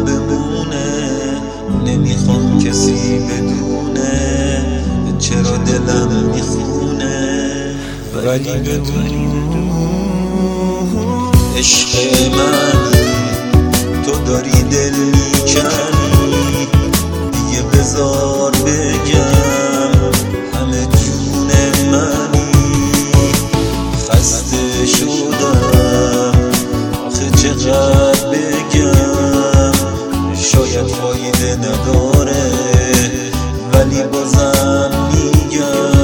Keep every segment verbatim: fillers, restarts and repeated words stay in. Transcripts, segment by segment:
دلم بمونه، نمیخوام کسی بدونه چرا دلم میخونه. ولی بدون عشق من تو داری دل میکنی، دیگه بذار بگم همه جون منی. خسته شدم آخه چقدر بگم، شاید فایده نداره ولی بازم میگم.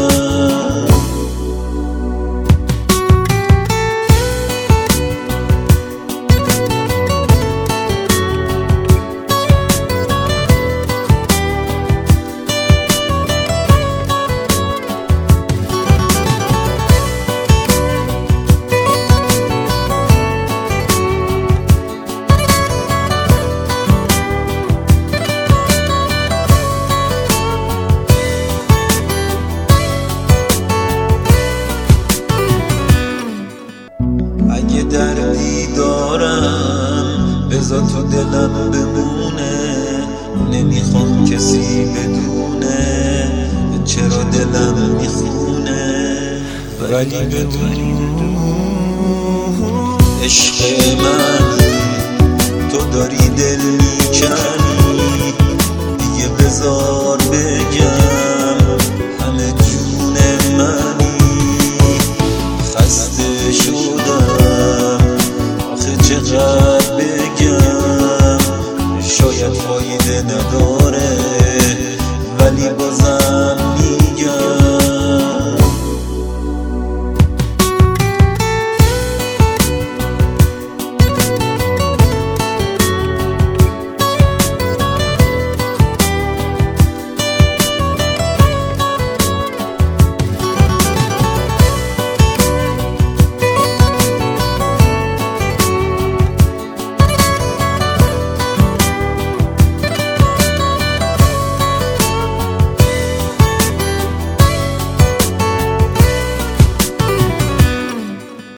اگه دردی دارم بذار تو دلم بمونه، نمیخوام کسی بدونه چرا دلم میخونه. ولی بدون عشق من تو داری دل میکنی، دیگه بذار بگم همه جون منی. خسته شدم آخه چقدر بگم، شاید فایده نداره